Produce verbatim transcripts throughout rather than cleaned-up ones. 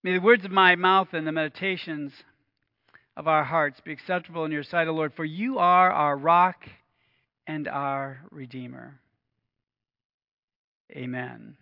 May the words of my mouth and the meditations of our hearts be acceptable in your sight, O Lord, for you are our rock and our Redeemer. Amen.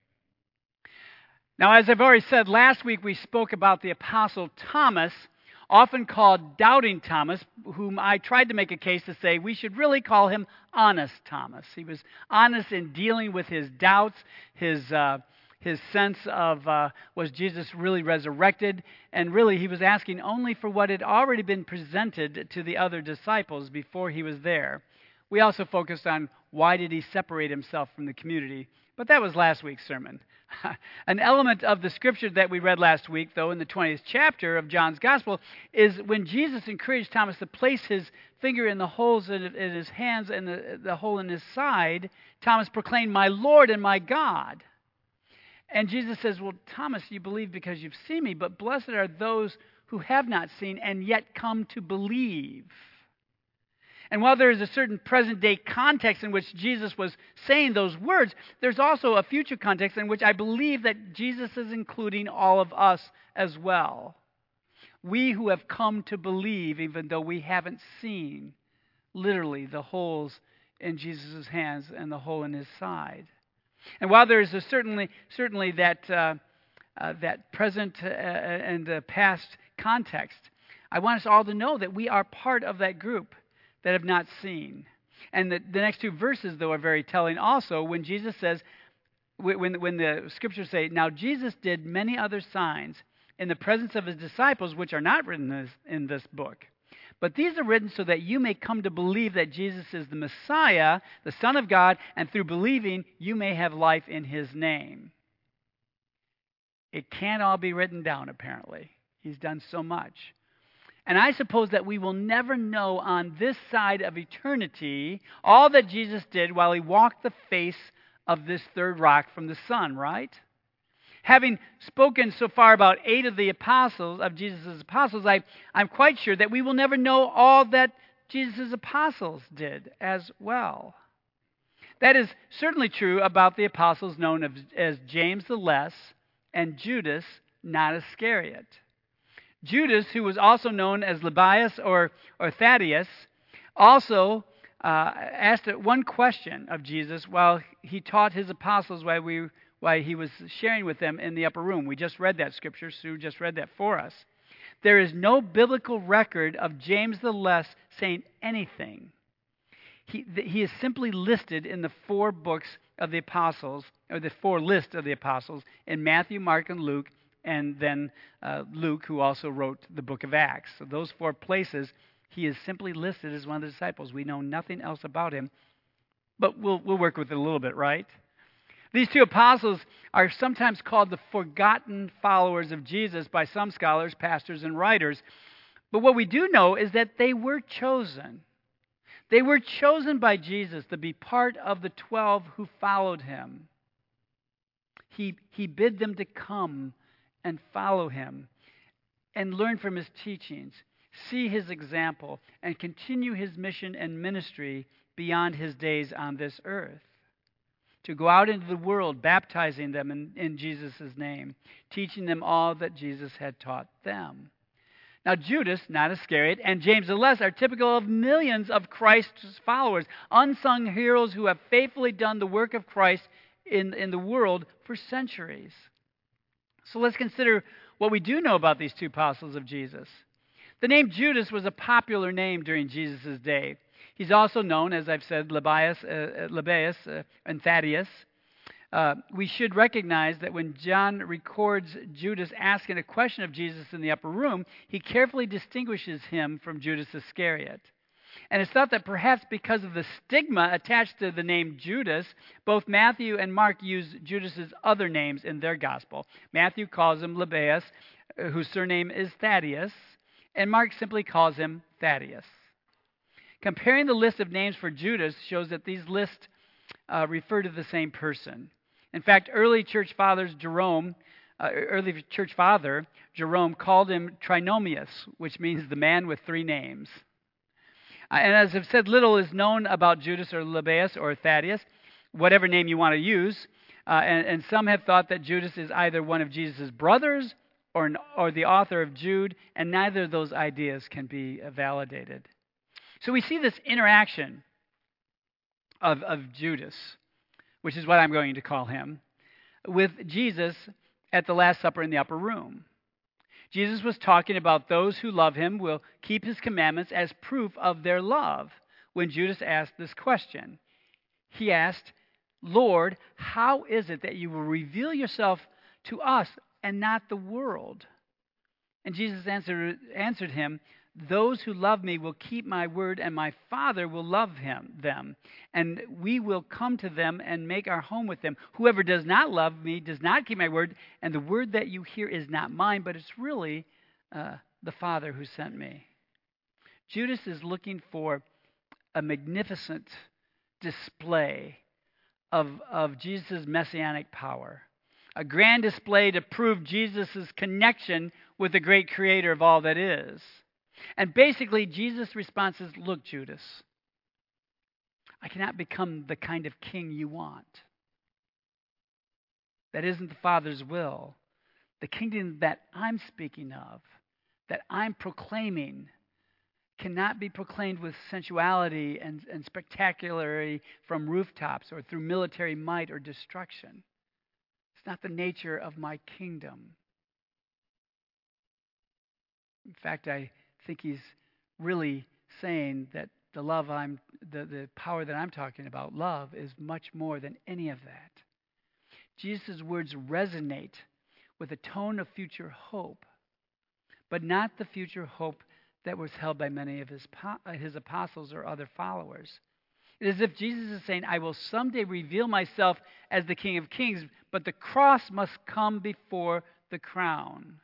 Now, as I've already said, last week we spoke about the Apostle Thomas, often called Doubting Thomas, whom I tried to make a case to say we should really call him Honest Thomas. He was honest in dealing with his doubts, his uh, his sense of uh, was Jesus really resurrected, and really he was asking only for what had already been presented to the other disciples before he was there. We also focused on why did he separate himself from the community, but that was last week's sermon. An element of the scripture that we read last week, though, in the twentieth chapter of John's Gospel, is when Jesus encouraged Thomas to place his finger in the holes in, in his hands and the, the hole in his side. Thomas proclaimed, "My Lord and my God." And Jesus says, well, Thomas, you believe because you've seen me, but blessed are those who have not seen and yet come to believe. And while there is a certain present-day context in which Jesus was saying those words, there's also a future context in which I believe that Jesus is including all of us as well. We who have come to believe, even though we haven't seen, literally, the holes in Jesus' hands and the hole in his side. And while there is a certainly, certainly that, uh, uh, that present uh, and uh, past context, I want us all to know that we are part of that group that have not seen. And the, the next two verses, though, are very telling also when Jesus says, when, when the scriptures say, "Now Jesus did many other signs in the presence of his disciples, which are not written in this, in this book. But these are written so that you may come to believe that Jesus is the Messiah, the Son of God, and through believing you may have life in his name." It can't all be written down, apparently. He's done so much. And I suppose that we will never know on this side of eternity all that Jesus did while he walked the face of this third rock from the sun, right? Having spoken so far about eight of the apostles, of Jesus' apostles, I, I'm quite sure that we will never know all that Jesus' apostles did as well. That is certainly true about the apostles known as, as James the Less and Judas, not Iscariot. Judas, who was also known as Lebbaeus or, or Thaddeus, also uh, asked one question of Jesus while he taught his apostles while, we, while he was sharing with them in the upper room. We just read that scripture. Sue just read that for us. There is no biblical record of James the Less saying anything. He, he is simply listed in the four books of the apostles, or the four lists of the apostles, in Matthew, Mark, and Luke, and then uh, Luke, who also wrote the book of Acts. So those four places, he is simply listed as one of the disciples. We know nothing else about him, but we'll, we'll work with it a little bit, right? These two apostles are sometimes called the forgotten followers of Jesus by some scholars, pastors, and writers. But what we do know is that they were chosen. They were chosen by Jesus to be part of the twelve who followed him. He, he bid them to come and follow him and learn from his teachings, see his example, and continue his mission and ministry beyond his days on this earth. To go out into the world, baptizing them in, in Jesus' name, teaching them all that Jesus had taught them. Now, Judas, not Iscariot, and James the Less are typical of millions of Christ's followers, unsung heroes who have faithfully done the work of Christ in, in the world for centuries. So let's consider what we do know about these two apostles of Jesus. The name Judas was a popular name during Jesus' day. He's also known, as I've said, Lebbaeus, uh, Lebbaeus uh, and Thaddeus. Uh, we should recognize that when John records Judas asking a question of Jesus in the upper room, he carefully distinguishes him from Judas Iscariot. And it's thought that perhaps because of the stigma attached to the name Judas, both Matthew and Mark use Judas's other names in their gospel. Matthew calls him Lebbaeus, whose surname is Thaddeus, and Mark simply calls him Thaddeus. Comparing the list of names for Judas shows that these lists uh, refer to the same person. In fact, early church fathers Jerome, uh, early church father Jerome called him Trinomius, which means the man with three names. Uh, and as I've said, little is known about Judas or Lebbaeus or Thaddeus, whatever name you want to use. Uh, and, and some have thought that Judas is either one of Jesus' brothers or, an, or the author of Jude, and neither of those ideas can be validated. So we see this interaction of, of Judas, which is what I'm going to call him, with Jesus at the Last Supper in the upper room. Jesus was talking about those who love him will keep his commandments as proof of their love when Judas asked this question. He asked, Lord, how is it that you will reveal yourself to us and not the world? And Jesus answered, answered him, those who love me will keep my word, and my Father will love him, them, and we will come to them and make our home with them. Whoever does not love me does not keep my word, and the word that you hear is not mine, but it's really uh, the Father who sent me. Judas is looking for a magnificent display of, of Jesus' messianic power, a grand display to prove Jesus' connection with the great creator of all that is. And basically, Jesus' response is, look, Judas, I cannot become the kind of king you want. That isn't the Father's will. The kingdom that I'm speaking of, that I'm proclaiming, cannot be proclaimed with sensuality and, and spectacularity from rooftops or through military might or destruction. It's not the nature of my kingdom. In fact, I think he's really saying that the love I'm, the, the power that I'm talking about, love, is much more than any of that. Jesus' words resonate with a tone of future hope, but not the future hope that was held by many of his, his apostles or other followers. It is as if Jesus is saying, I will someday reveal myself as the King of Kings, but the cross must come before the crown.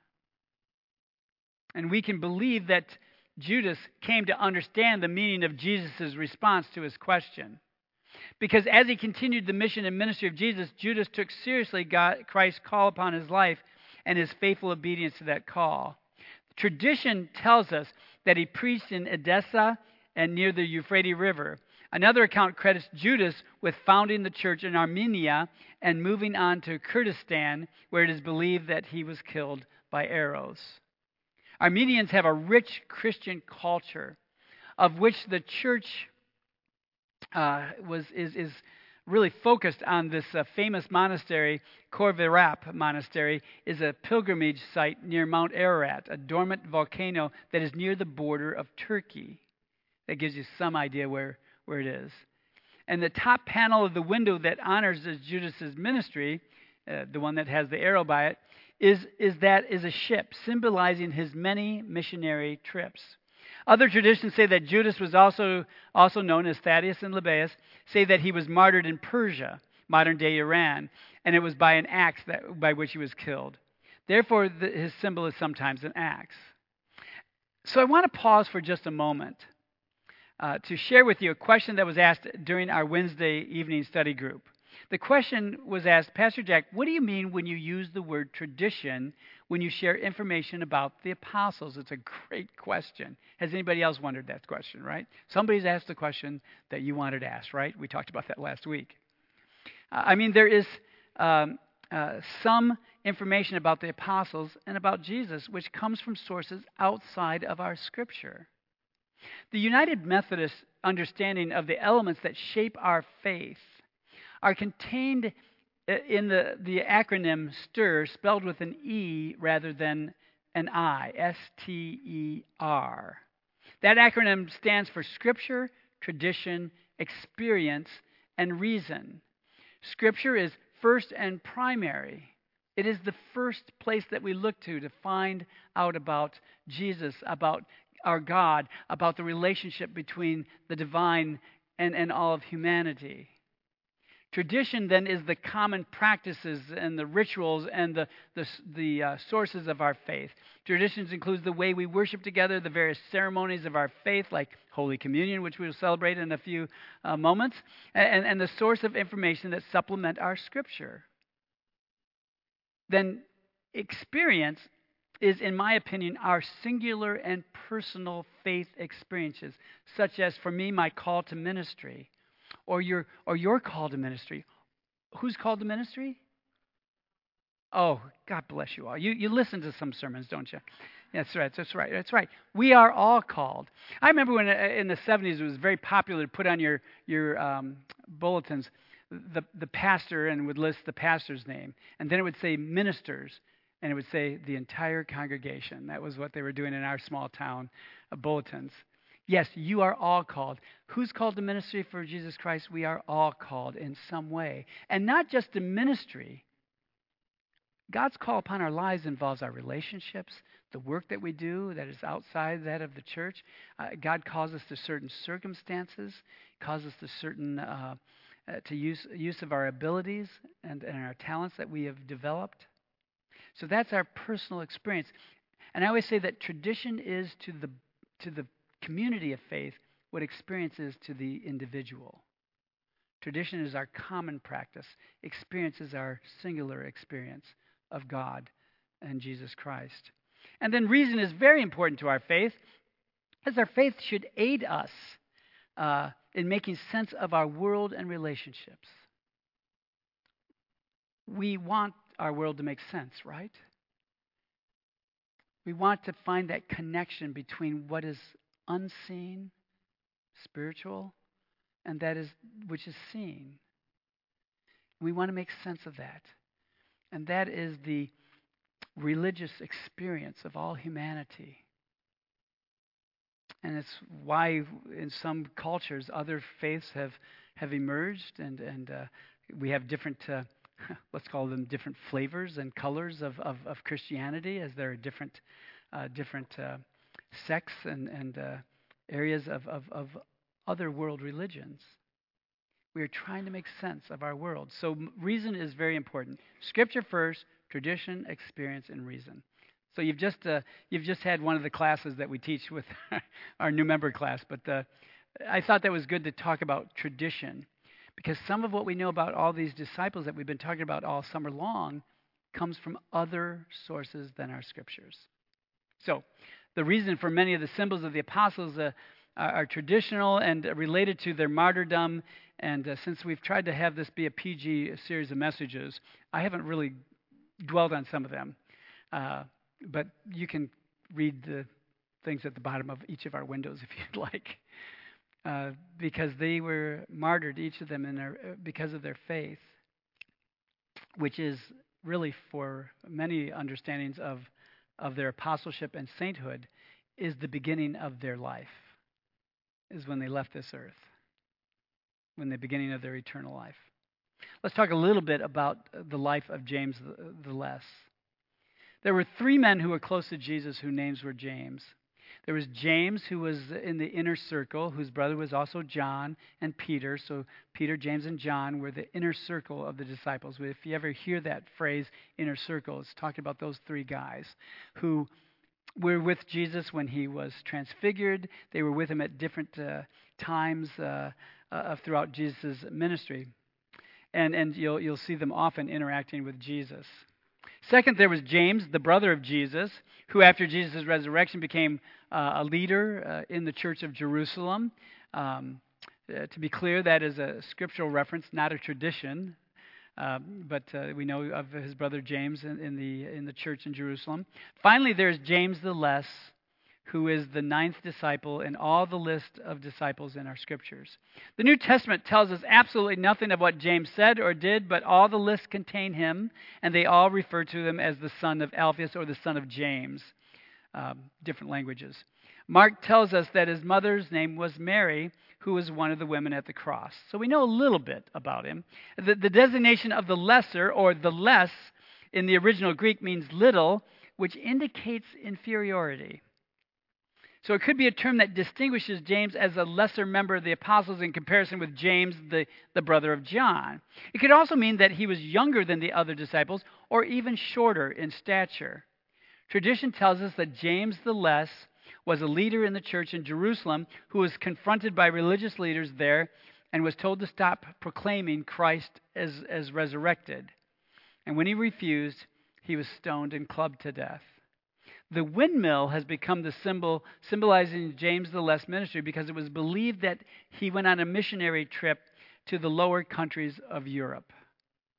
And we can believe that Judas came to understand the meaning of Jesus' response to his question. Because as he continued the mission and ministry of Jesus, Judas took seriously God, Christ's call upon his life and his faithful obedience to that call. Tradition tells us that he preached in Edessa and near the Euphrates River. Another account credits Judas with founding the church in Armenia and moving on to Kurdistan, where it is believed that he was killed by arrows. Armenians have a rich Christian culture, of which the church uh, was is is really focused on. This uh, famous monastery, Khor-Virap Monastery, is a pilgrimage site near Mount Ararat, a dormant volcano that is near the border of Turkey. That gives you some idea where, where it is. And the top panel of the window that honors Judas' ministry, uh, the one that has the arrow by it, is, is that is a ship symbolizing his many missionary trips. Other traditions say that Judas was also, also known as Thaddeus and Lebbaeus, say that he was martyred in Persia, modern-day Iran, and it was by an axe that, by which he was killed. Therefore, the, his symbol is sometimes an axe. So I want to pause for just a moment uh, to share with you a question that was asked during our Wednesday evening study group. The question was asked, Pastor Jack, what do you mean when you use the word tradition when you share information about the apostles? It's a great question. Has anybody else wondered that question, right? Somebody's asked the question that you wanted asked, right? We talked about that last week. Uh, I mean, there is um, uh, some information about the apostles and about Jesus which comes from sources outside of our Scripture. The United Methodist understanding of the elements that shape our faith are contained in the, the acronym STIR, spelled with an E rather than an I, S T E R. That acronym stands for Scripture, Tradition, Experience, and Reason. Scripture is first and primary. It is the first place that we look to to find out about Jesus, about our God, about the relationship between the divine and, and all of humanity. Tradition, then, is the common practices and the rituals and the, the, the uh, sources of our faith. Traditions include the way we worship together, the various ceremonies of our faith, like Holy Communion, which we will celebrate in a few uh, moments, and, and the source of information that supplement our Scripture. Then experience is, in my opinion, our singular and personal faith experiences, such as, for me, my call to ministry. Or your, or your call to ministry. Who's called to ministry? Oh, God bless you all. You you listen to some sermons, don't you? That's right. That's right. That's right. We are all called. I remember when uh, in the seventies it was very popular to put on your your um, bulletins the the pastor and would list the pastor's name, and then it would say ministers, and it would say the entire congregation. That was what they were doing in our small town uh, bulletins. Yes, you are all called. Who's called to ministry for Jesus Christ? We are all called in some way, and not just to ministry. God's call upon our lives involves our relationships, the work that we do that is outside that of the church. Uh, God calls us to certain circumstances, calls us to certain uh, uh, to use use of our abilities and, and our talents that we have developed. So that's our personal experience. And I always say that tradition is to the to the community of faith what experience is to the individual. Tradition is our common practice. Experience is our singular experience of God and Jesus Christ. And then reason is very important to our faith, as our faith should aid us uh, in making sense of our world and relationships. We want our world to make sense, right? We want to find that connection between what is unseen, spiritual, and that is which is seen. We want to make sense of that. And that is the religious experience of all humanity. And it's why in some cultures other faiths have, have emerged, and, and uh, we have different, uh, let's call them different flavors and colors of, of, of Christianity, as there are different, uh, different uh, sects and, and uh, areas of, of, of other world religions. We are trying to make sense of our world. So reason is very important. Scripture first, tradition, experience, and reason. So you've just uh, you've just had one of the classes that we teach with our new member class. But uh, I thought that was good to talk about tradition, because some of what we know about all these disciples that we've been talking about all summer long comes from other sources than our scriptures. So the reason for many of the symbols of the apostles uh, are, are traditional and related to their martyrdom. And uh, since we've tried to have this be a P G series of messages, I haven't really dwelled on some of them. Uh, but you can read the things at the bottom of each of our windows if you'd like. Uh, because they were martyred, each of them, in their, because of their faith, which is really, for many understandings of, of their apostleship and sainthood, is the beginning of their life, is when they left this earth. When the beginning of their eternal life. Let's talk a little bit about the life of James the, the Less. There were three men who were close to Jesus whose names were James. There was James, who was in the inner circle, whose brother was also John and Peter. So Peter, James, and John were the inner circle of the disciples. If you ever hear that phrase, inner circle, it's talking about those three guys who were with Jesus when he was transfigured. They were with him at different uh, times uh, uh, throughout Jesus' ministry. And and you'll you'll see them often interacting with Jesus. Second, there was James, the brother of Jesus, who after Jesus' resurrection became uh, a leader uh, in the church of Jerusalem. Um, uh, to be clear, that is a scriptural reference, not a tradition. Uh, but uh, we know of his brother James in, in the in the church in Jerusalem. Finally, there's James the Less, who is the ninth disciple in all the list of disciples in our scriptures. The New Testament tells us absolutely nothing of what James said or did, but all the lists contain him, and they all refer to him as the son of Alphaeus or the son of James, um, different languages. Mark tells us that his mother's name was Mary, who was one of the women at the cross. So we know a little bit about him. The, the designation of the lesser or the less in the original Greek means little, which indicates inferiority. So it could be a term that distinguishes James as a lesser member of the apostles in comparison with James, the, the brother of John. It could also mean that he was younger than the other disciples or even shorter in stature. Tradition tells us that James the Less was a leader in the church in Jerusalem who was confronted by religious leaders there and was told to stop proclaiming Christ as, as resurrected. And when he refused, he was stoned and clubbed to death. The windmill has become the symbol symbolizing James the Less ministry because it was believed that he went on a missionary trip to the lower countries of Europe.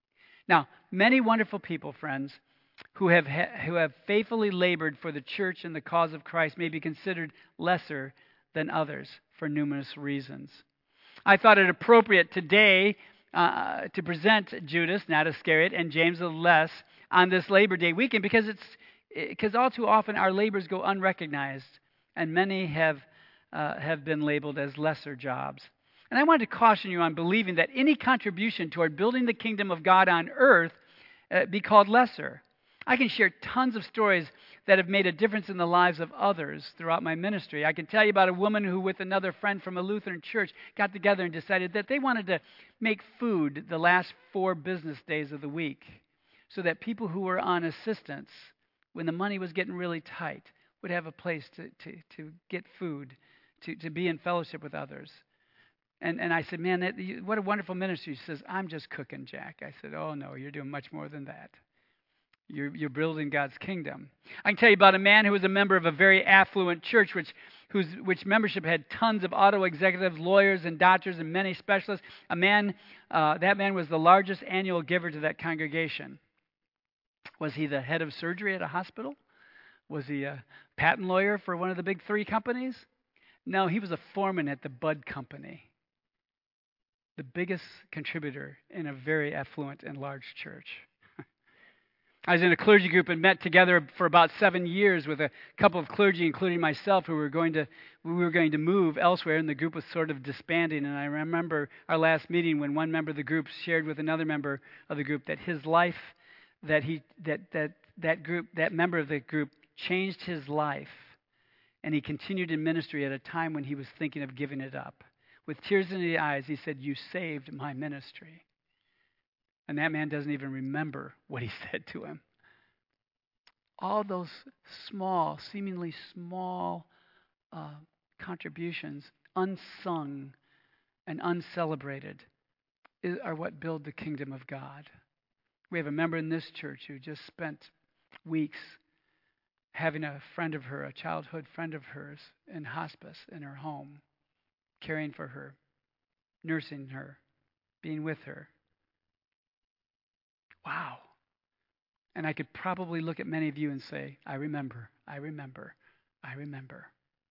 Now, many wonderful people, friends, who have ha- who have faithfully labored for the church and the cause of Christ may be considered lesser than others for numerous reasons. I thought it appropriate today uh, to present Judas, not Iscariot, and James the Less on this Labor Day weekend because it's because all too often our labors go unrecognized, and many have uh, have been labeled as lesser jobs. And I wanted to caution you on believing that any contribution toward building the kingdom of God on earth uh, be called lesser. I can share tons of stories that have made a difference in the lives of others throughout my ministry. I can tell you about a woman who, with another friend from a Lutheran church, got together and decided that they wanted to make food the last four business days of the week so that people who were on assistance, when the money was getting really tight, would have a place to, to, to get food, to, to be in fellowship with others. And and I said, man, that, you, what a wonderful ministry. She says, I'm just cooking, Jack. I said, oh, no, you're doing much more than that. You're, you're building God's kingdom. I can tell you about a man who was a member of a very affluent church, which whose which membership had tons of auto executives, lawyers, and doctors, and many specialists. A man, uh, that man was the largest annual giver to that congregation. Was he the head of surgery at a hospital? Was he a patent lawyer for one of the big three companies? No, he was a foreman at the Bud Company, the biggest contributor in a very affluent and large church. I was in a clergy group and met together for about seven years with a couple of clergy, including myself, who were going to we were going to move elsewhere, and the group was sort of disbanding. And I remember our last meeting when one member of the group shared with another member of the group that his life, that he that that that group that member of the group changed his life, and he continued in ministry at a time when he was thinking of giving it up. With tears in his eyes, he said, "You saved my ministry." And that man doesn't even remember what he said to him. All those small, seemingly small uh, contributions, unsung and uncelebrated, is, are what build the kingdom of God. We have a member in this church who just spent weeks having a friend of her, a childhood friend of hers, in hospice in her home, caring for her, nursing her, being with her. Wow. And I could probably look at many of you and say, I remember, I remember, I remember.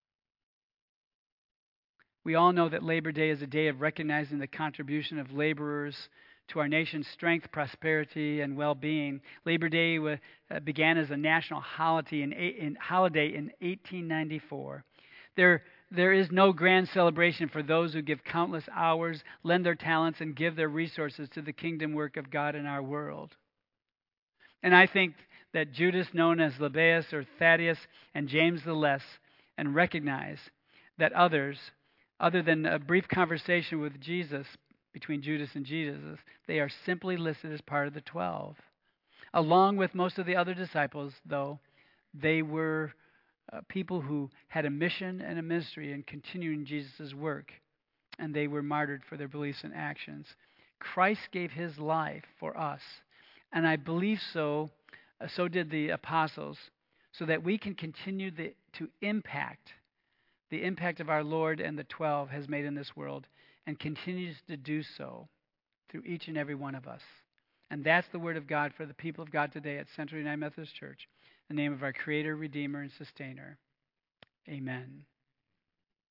We all know that Labor Day is a day of recognizing the contribution of laborers to our nation's strength, prosperity, and well-being. Labor Day uh, began as a national holiday in, in, holiday in eighteen ninety-four. There, there is no grand celebration for those who give countless hours, lend their talents, and give their resources to the kingdom work of God in our world. And I think that Judas, known as Lebbaeus or Thaddeus, and James the Less, and recognize that others, other than a brief conversation with Jesus, between Judas and Jesus, they are simply listed as part of the twelve. Along with most of the other disciples, though, they were uh, people who had a mission and a ministry in continuing Jesus' work, and they were martyred for their beliefs and actions. Christ gave his life for us, and I believe so, uh, so did the apostles, so that we can continue the, to impact the impact of our Lord and the twelve has made in this world, and continues to do so through each and every one of us. And that's the word of God for the people of God today at Central United Methodist Church, in the name of our Creator, Redeemer, and Sustainer. Amen.